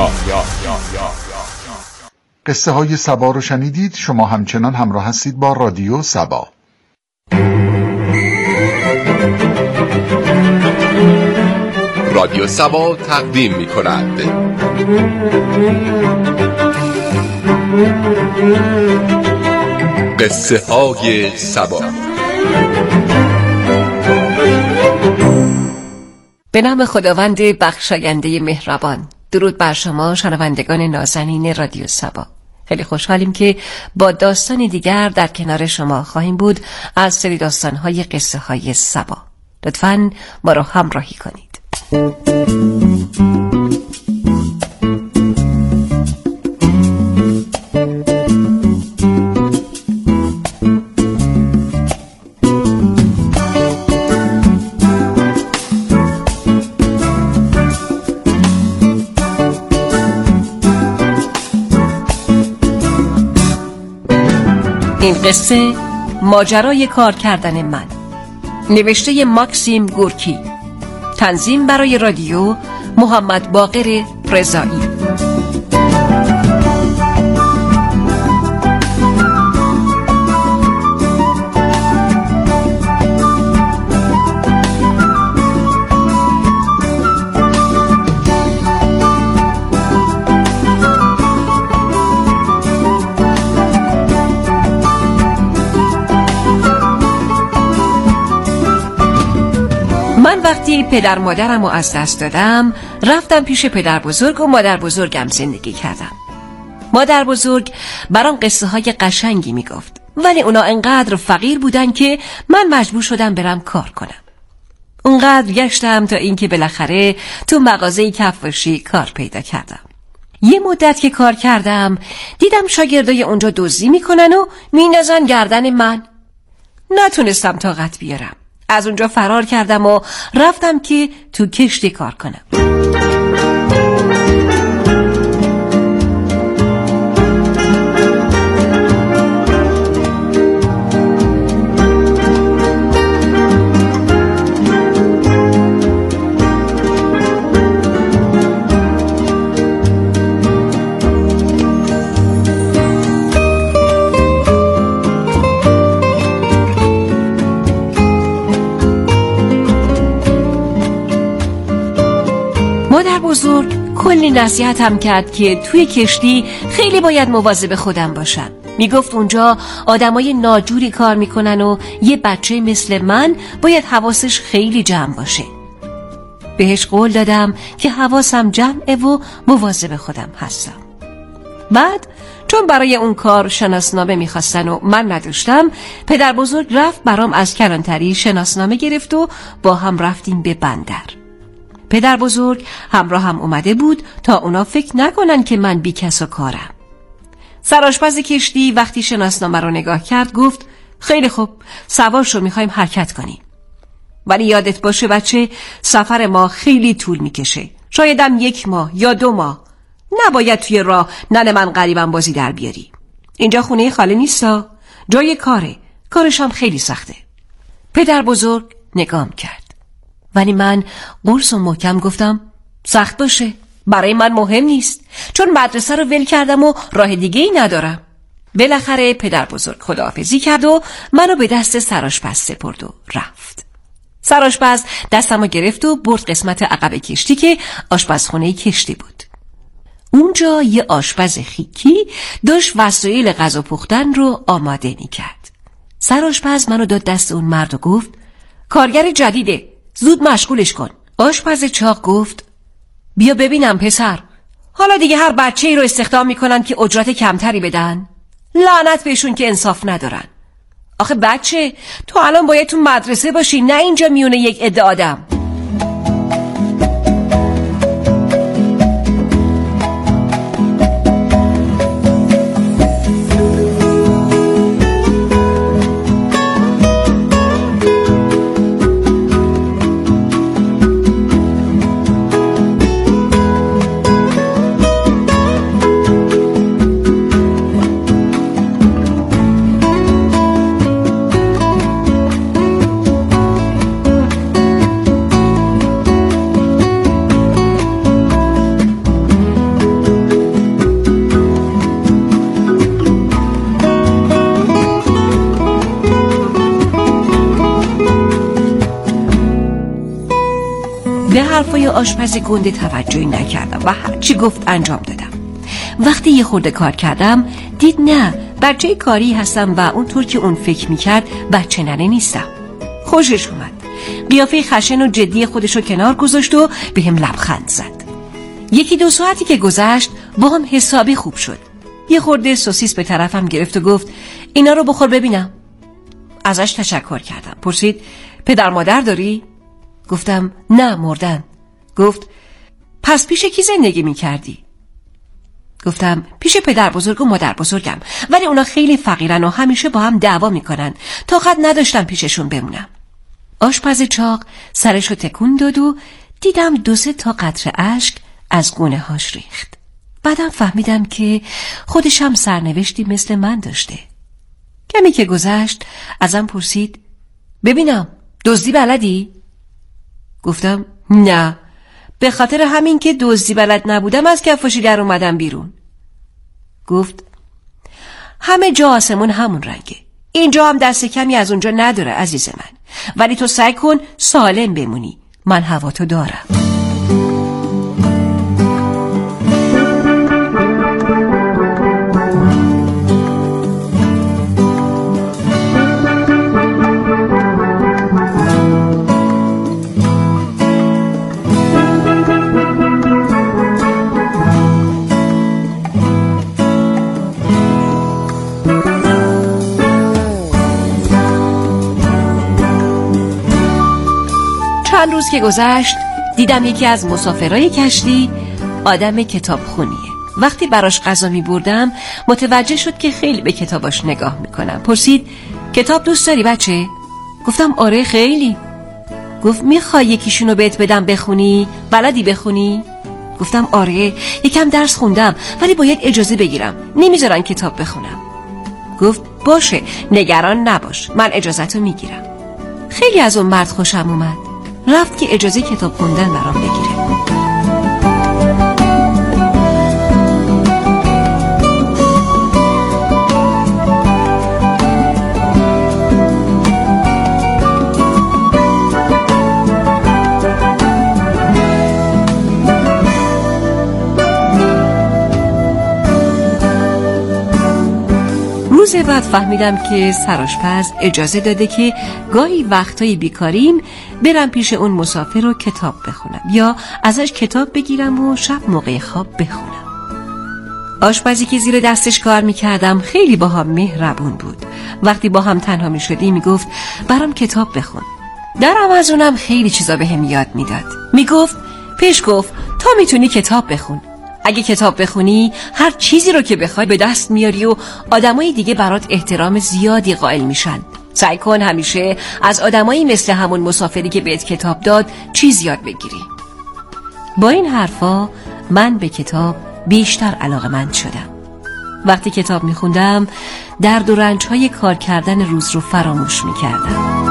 قصه های سبا رو شنیدید. شما همچنان همراه هستید با رادیو سبا. رادیو سبا تقدیم می کند قصه های سبا. به نام خداوند بخشاینده مهربان. درود بر شما شنوندگان نازنین رادیو سبا. خیلی خوشحالیم که با داستانی دیگر در کنار شما خواهیم بود از سری داستان‌های قصه های سبا. لطفاً ما رو همراهی کنید. این قصه ماجرای کار کردن من، نوشته ماکسیم گورکی، تنظیم برای رادیو محمد باقر رضایی. من وقتی پدر مادرم رو از دست دادم رفتم پیش پدر بزرگ و مادر بزرگم زندگی کردم. مادر بزرگ برام قصه های قشنگی میگفت، ولی اونا انقدر فقیر بودن که من مجبور شدم برم کار کنم. اونقدر گشتم تا اینکه بالاخره تو مغازه کفاشی کار پیدا کردم. یه مدت که کار کردم دیدم شاگردای اونجا دزدی میکنن و میندازن گردن من. نتونستم طاقت بیارم. از اونجا فرار کردم و رفتم که تو کشتی کار کنم. مادر بزرگ کلی نصیحتم کرد که توی کشتی خیلی باید مواظب خودم باشم. میگفت اونجا آدمای ناجوری کار میکنن و یه بچه مثل من باید حواسش خیلی جمع باشه. بهش قول دادم که حواسم جمعه و مواظب خودم هستم. بعد چون برای اون کار شناسنامه میخواستن و من نداشتم، پدر بزرگ رفت برام از کلانتری شناسنامه گرفت و با هم رفتیم به بندر. پدر بزرگ همراه هم اومده بود تا اونا فکر نکنن که من بی کس و کارم. سرآشپز کشتی وقتی شناسنامه رو نگاه کرد گفت خیلی خوب، سوار شو، میخوایم حرکت کنیم. ولی یادت باشه بچه، سفر ما خیلی طول میکشه، شایدم 1 ماه یا 2 ماه. نباید توی راه ننه من غریبم بازی در بیاری. اینجا خونه خاله نیستا، جای کاره، کارش هم خیلی سخته. پدر بزرگ نگام کرد، ولی من قرص و محکم گفتم سخت باشه، برای من مهم نیست، چون مدرسه رو ول کردم و راه دیگه ای ندارم. بالاخره پدر بزرگ خداحافظی کرد و منو به دست سرآشپز سپرد و رفت. سرآشپز دستمو گرفت و برد قسمت عقب کشتی که آشپزخونه کشتی بود. اونجا یه آشپز خیکی داشت وسایل غذا پختن رو آماده می‌کرد. سرآشپز منو داد دست اون مرد و گفت کارگر جدیده، زود مشغولش کن. آشپز چاق گفت بیا ببینم پسر، حالا دیگه هر بچه‌ای رو استخدام میکنن که اجرت کمتری بدن؟ لعنت بهشون که انصاف ندارن. آخه بچه، تو الان باید تو مدرسه باشی، نه اینجا میونه یک عده آدم. به حرفای آشپز گنده توجهی نکردم و هرچی گفت انجام دادم. وقتی یه خورده کار کردم دید نه، بچه کاری هستم و اونطور که اون فکر میکرد بچه ننه نیستم. خوشش اومد. قیافه خشن و جدی خودشو کنار گذاشت و به هم لبخند زد. 1-2 ساعتی که گذشت با هم حسابی خوب شد. یه خورده سوسیس به طرفم گرفت و گفت اینا رو بخور ببینم. ازش تشکر کردم. پرسید پدر مادر داری؟ گفتم نه، مردن. گفت پس پیش کی زندگی میکردی؟ گفتم پیش پدر بزرگ و مادر بزرگم، ولی اونا خیلی فقیرن و همیشه با هم دعوا میکنن. طاقت نداشتم پیششون بمونم. آشپز چاق سرشو تکون داد و دیدم 2-3 تا قطره اشک از گونه هاش ریخت. بعدم فهمیدم که خودش هم سرنوشتی مثل من داشته. کمی که گذشت ازم پرسید ببینم دزدی بلدی؟ گفتم نه، به خاطر همین که دزدی بلد نبودم از کفاشی در اومدم بیرون. گفت همه جا آسمون همون رنگه، اینجا هم دست کمی از اونجا نداره عزیز من، ولی تو سعی کن سالم بمونی، من هوا تو دارم. چند روز که گذشت دیدم یکی از مسافرای کشتی آدم کتابخونیه. وقتی براش غذا می بردم متوجه شد که خیلی به کتاباش نگاه میکنم. پرسید کتاب دوست داری بچه؟ گفتم آره خیلی. گفت میخوای یکیشونو بهت بدم بخونی؟ بلدی بخونی؟ گفتم آره، یکم درس خوندم ولی باید اجازه بگیرم، نمیذارن کتاب بخونم. گفت باشه نگران نباش، من اجازهتو میگیرم. خیلی از اون مرد خوشم اومد. رفت که اجازه کتاب خوندن برام بگیره. روز بعد فهمیدم که سرآشپز اجازه داده که گاهی وقتای بیکاریم برم پیش اون مسافر رو کتاب بخونم یا ازش کتاب بگیرم و شب موقع خواب بخونم. آشپزی که زیر دستش کار میکردم خیلی با هم مهربون بود. وقتی با هم تنها میشدیم میگفت برام کتاب بخون. درم از اونم خیلی چیزا بهم یاد میداد. میگفت پیشگفت تا میتونی کتاب بخون. اگه کتاب بخونی هر چیزی رو که بخوای به دست میاری و آدمای دیگه برات احترام زیادی قائل میشن. سعی کن همیشه از آدمایی مثل همون مسافری که بهت کتاب داد چیز یاد بگیری. با این حرفا من به کتاب بیشتر علاقه‌مند شدم. وقتی کتاب میخوندم درد و رنج‌های کار کردن روز رو فراموش میکردم.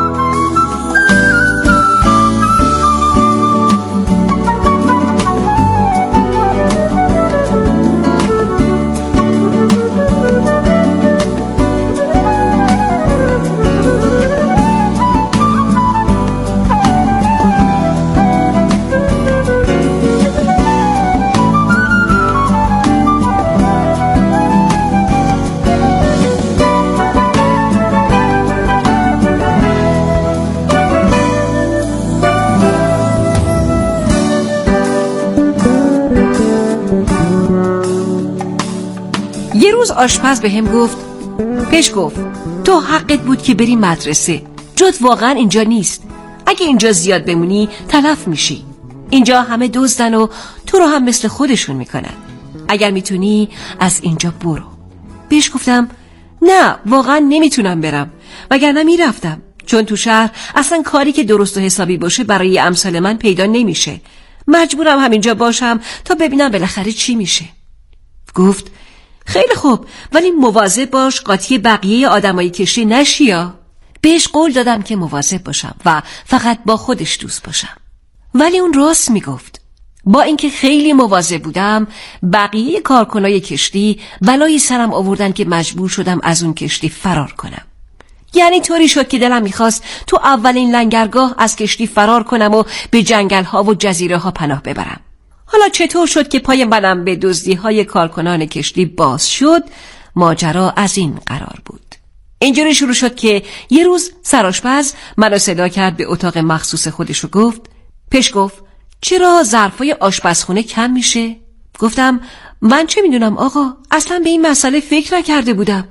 یه روز آشپز به هم گفت پیشگفت تو حقت بود که بری مدرسه، جات واقعا اینجا نیست. اگه اینجا زیاد بمونی تلف میشی. اینجا همه دزدن و تو رو هم مثل خودشون میکنن. اگر میتونی از اینجا برو. بهش گفتم نه واقعا نمیتونم برم، وگرنه میرفتم، چون تو شهر اصلا کاری که درست و حسابی باشه برای امثال من پیدا نمیشه. مجبورم همینجا باشم تا ببینم بالاخره چی میشه. گفت خیلی خوب، ولی مواظب باش قاطی بقیه آدمای کشتی نشی. بهش قول دادم که مواظب باشم و فقط با خودش دوست باشم. ولی اون راست میگفت. با اینکه خیلی مواظب بودم بقیه کارکنای کشتی بلایی سرم آوردن که مجبور شدم از اون کشتی فرار کنم. یعنی طوری شد که دلم میخواست تو اولین لنگرگاه از کشتی فرار کنم و به جنگل ها و جزیره ها پناه ببرم. حالا چطور شد که پای منم به دزدی های کارکنان کشتی باز شد؟ ماجرا از این قرار بود. اینجوری شروع شد که یه روز سرآشپز منو صدا کرد به اتاق مخصوص خودش و گفت: پیش گفت چرا ظرفای آشپزخونه کم میشه؟ گفتم من چه میدونم آقا، اصلا به این مسئله فکر نکرده بودم.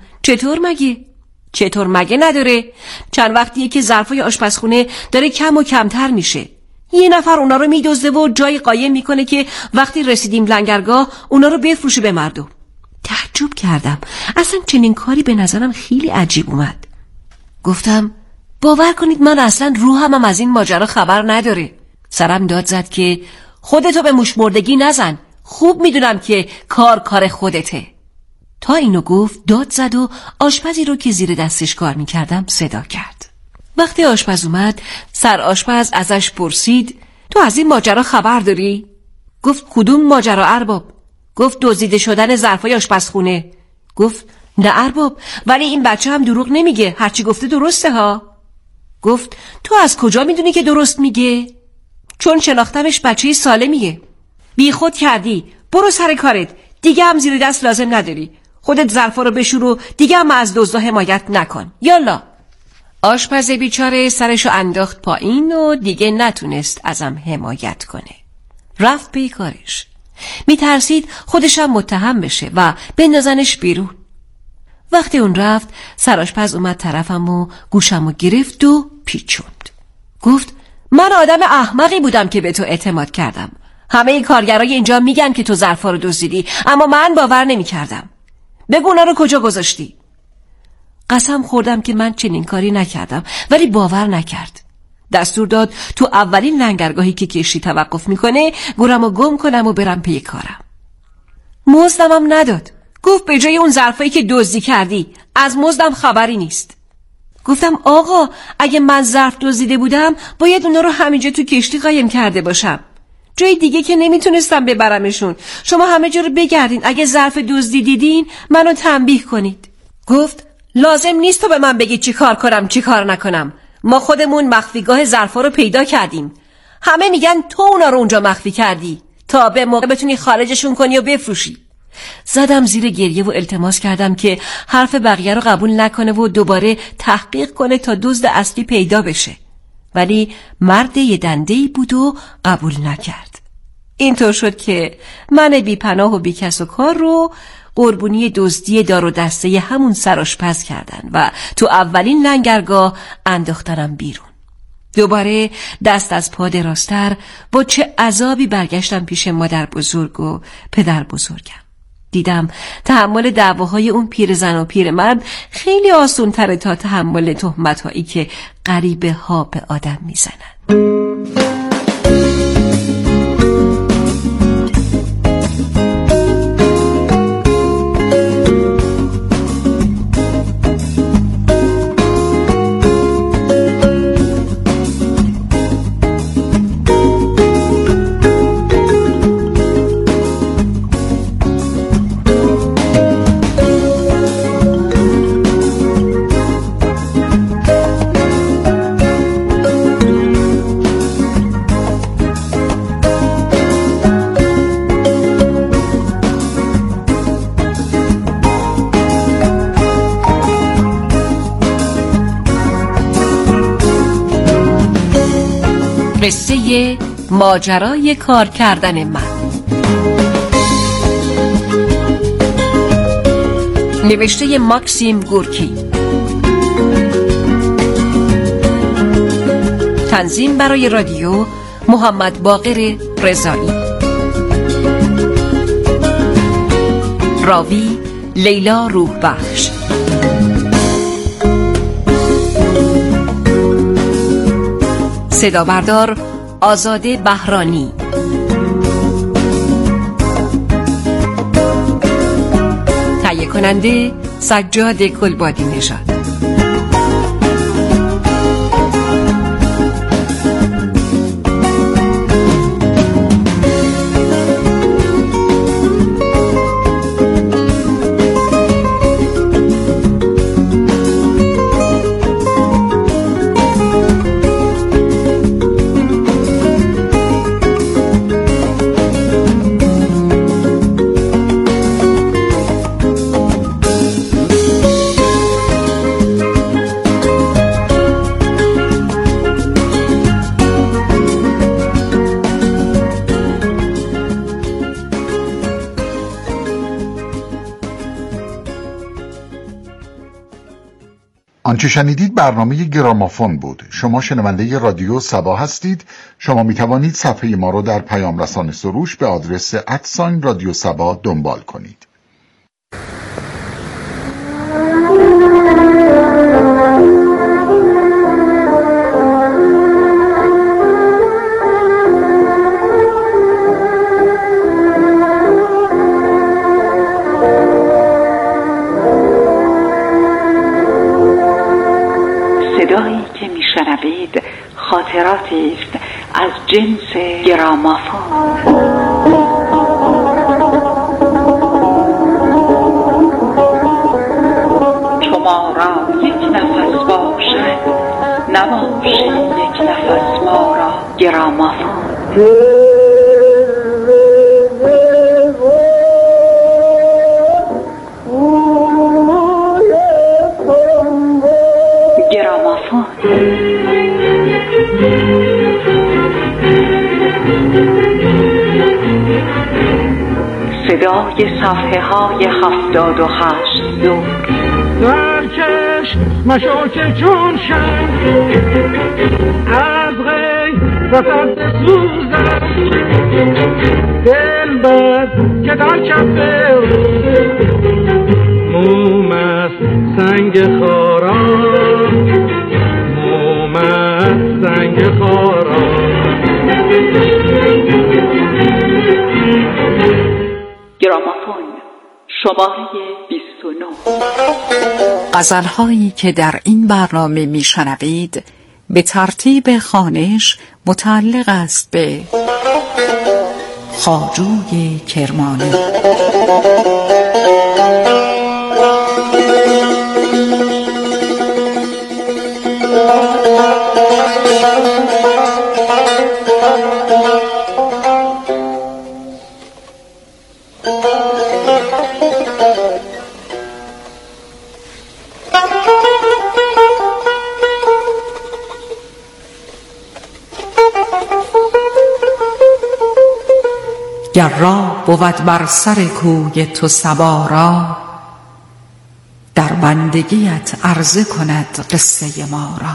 چطور مگه نداره؟ چند وقتیه که ظرفای آشپزخونه داره کم و کمتر میشه. یه نفر اونا رو میدزده و جای قایم میکنه که وقتی رسیدیم لنگرگاه اونا رو بفروشه به مردم. تعجب کردم، اصلا چنین کاری به نظرم خیلی عجیب اومد. گفتم باور کنید من اصلا روحم از این ماجرا خبر نداره. سرم داد زد که خودتو به موشمردگی نزن، خوب میدونم که کار خودته. تا اینو گفت داد زد و آشپزی رو که زیر دستش کار میکردم صدا کرد. وقتی آشپز اومد سرآشپز ازش پرسید: تو از این ماجرا خبر داری؟ گفت کدوم ماجرا ارباب؟ گفت دزدیده شدن ظرفای آشپزخونه. گفت نه ارباب، ولی این بچه هم دروغ نمیگه، هرچی گفته درسته ها. گفت تو از کجا میدونی که درست میگه؟ چون شناختمش بچه سالمیه. بی خود کردی، برو سر کارت، دیگه هم زیر دست لازم نداری. خودت ظرفا رو بشور و دیگه هم از دزدا حمایت نکن. یالا. آشپز بیچاره سرشو انداخت پایین و دیگه نتونست ازم حمایت کنه. رفت پی کارش. میترسید خودشم متهم بشه و بندازنش بیرون. وقتی اون رفت سرآشپز اومد طرفم و گوشمو گرفت و پیچوند. گفت من آدم احمقی بودم که به تو اعتماد کردم. همه این کارگرای اینجا میگن که تو ظرفا رو دزدیدی، اما من باور نمیکردم. بگو اونا رو کجا گذاشتی؟ قسم خوردم که من چنین کاری نکردم، ولی باور نکرد. دستور داد تو اولین لنگرگاهی که کشتی توقف میکنه گورمو گم کنم و برم پی کارم. مزدم نداد. گفت به جای اون ظرفایی که دزدی کردی از مزدم خبری نیست. گفتم آقا اگه من ظرف دزدیده بودم باید اونا رو همینجا تو کشتی قایم کرده باشم. جای دیگه که نمیتونستم ببرمشون. شما همه جا رو بگردین، اگه ظرف دزدی دیدین منو تنبیه کنید. گفت لازم نیست تو به من بگی چی کار کنم چی کار نکنم. ما خودمون مخفیگاه ظرفا رو پیدا کردیم. همه میگن تو اونا رو اونجا مخفی کردی تا به موقع بتونی خارجشون کنی و بفروشی. زدم زیر گریه و التماس کردم که حرف بقیه رو قبول نکنه و دوباره تحقیق کنه تا دزد اصلی پیدا بشه. ولی مرد یه دنده‌ای بود و قبول نکرد. اینطور شد که من بی پناه و بی کس و کار رو قربونی دزدی دار و دسته همون سرآشپز کردن و تو اولین لنگرگاه انداختنم بیرون. دوباره دست از پا دراستر با چه عذابی برگشتم پیش مادر بزرگ و پدر بزرگم. دیدم تحمل دعواهای اون پیرزن و پیرمرد خیلی آسان تره تا تحمل تهمت‌هایی که غریبه ها به آدم میزنن. قصه ماجرای کار کردن من. نوشته ماکسیم گورکی. تنظیم برای رادیو محمد باقر رضایی. راوی لیلا روح بخش. صدا بردار آزاده بهرانی. تهیه کننده سجاد کلبادی نژاد. آنچه شنیدید برنامه گرامافون بود. شما شنونده رادیو سبا هستید. شما می توانید صفحه ما رو در پیام رسان سروش به آدرس @رادیو سبا دنبال کنید. صدایی که میشنوید خاطراتی است از جنس گرامافون. شما را یک نفس باشد، نباشی یک نفس ما را گرامافون. صدای صفحه های 78 دور. درکش مشو که چون شم از غی و فرد سوزم دل بد که در کف موم از سنگ خارا، موم از سنگ خارا. گرامافون شماره 29. غزل‌هایی که در این برنامه میشنوید به ترتیب خوانش متعلق است به خواجوی کرمانی. گر راه بود بر سر کوی تو صبا را، در بندگیت عرضه کند قصه ما را.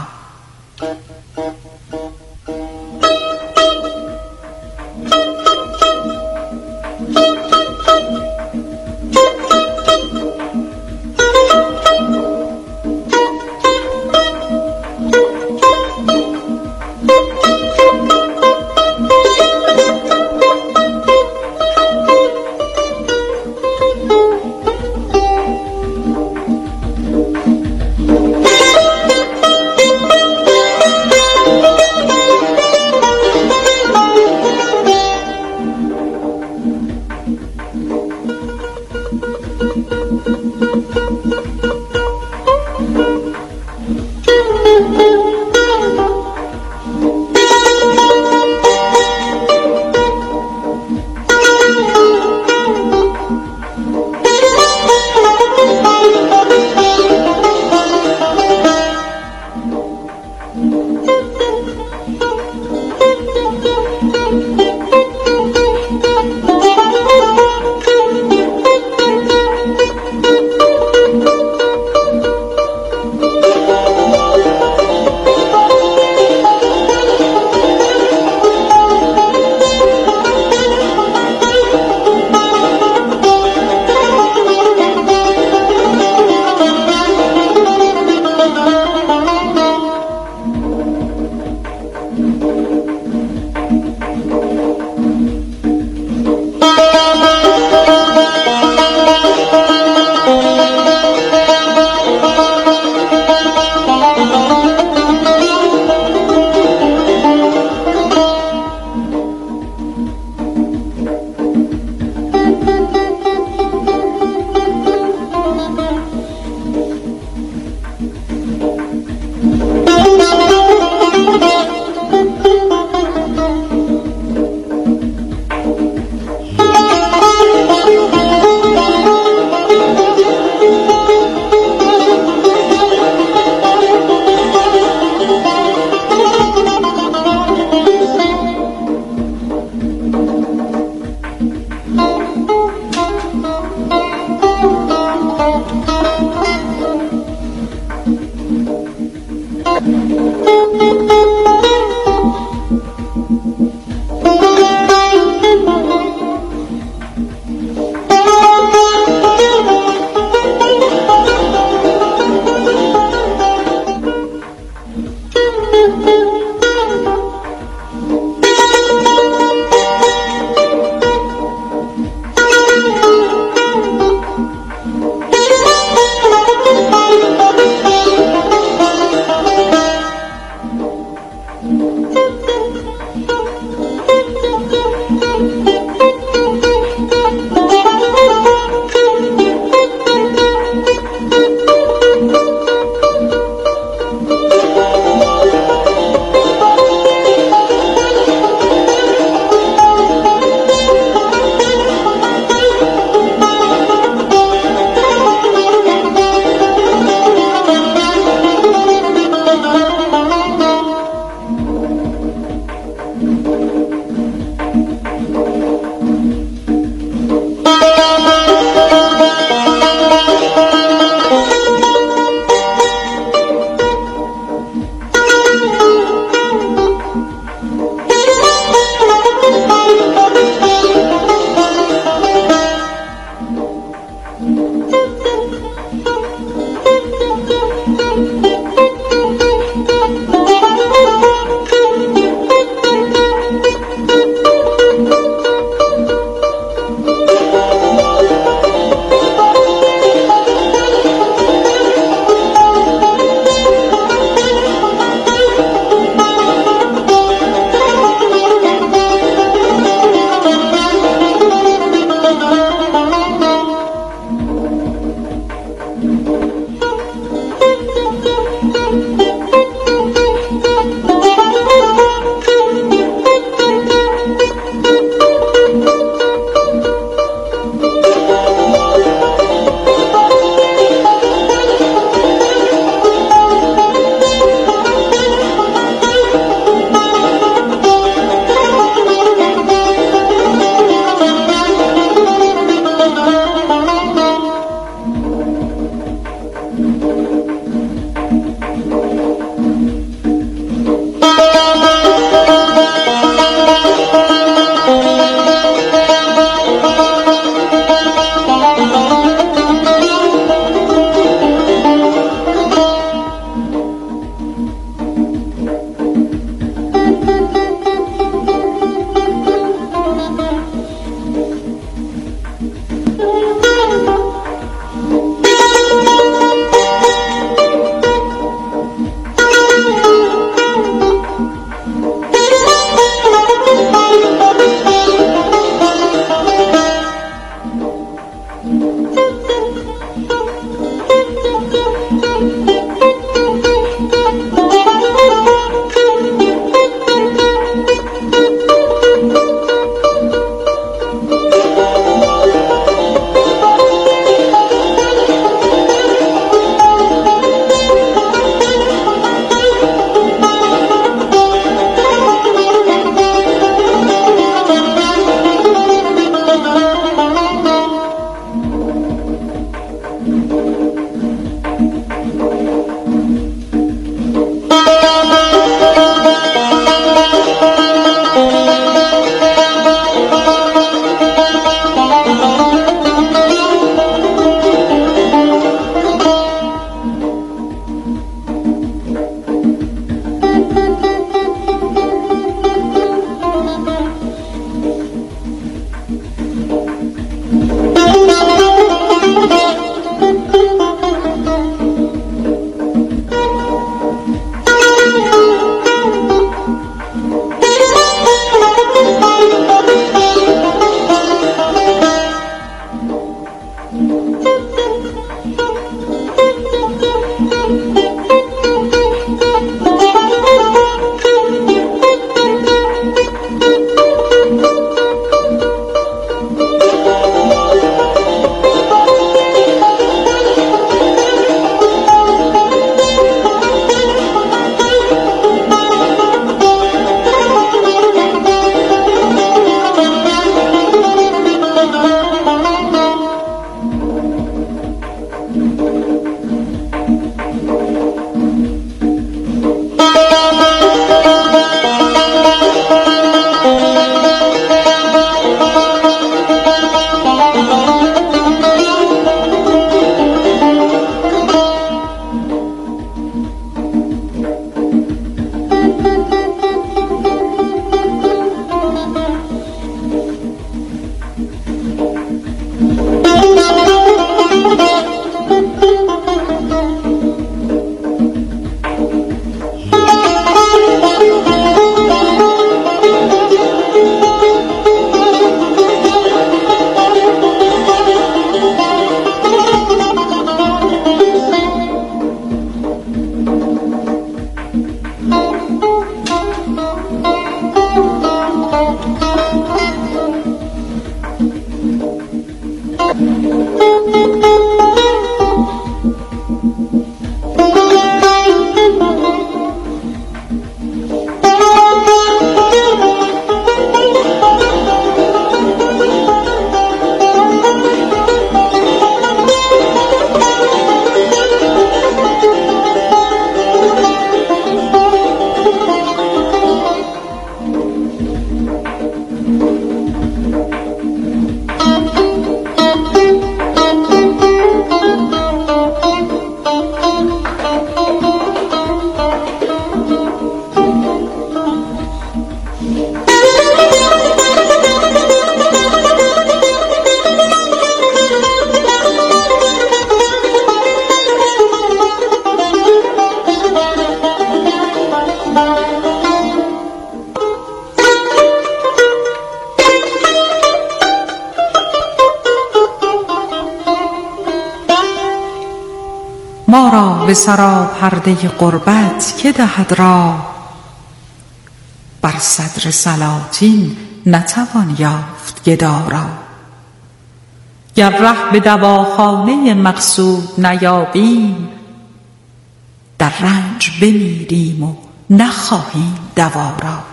ما را به سرا پرده غربت که دهد راه. بر صدر سلاطین نتوان یافت گدا را. گر ره به دواخانه مقصود نیابیم، در رنج بمیریم و نخواهیم دوا را.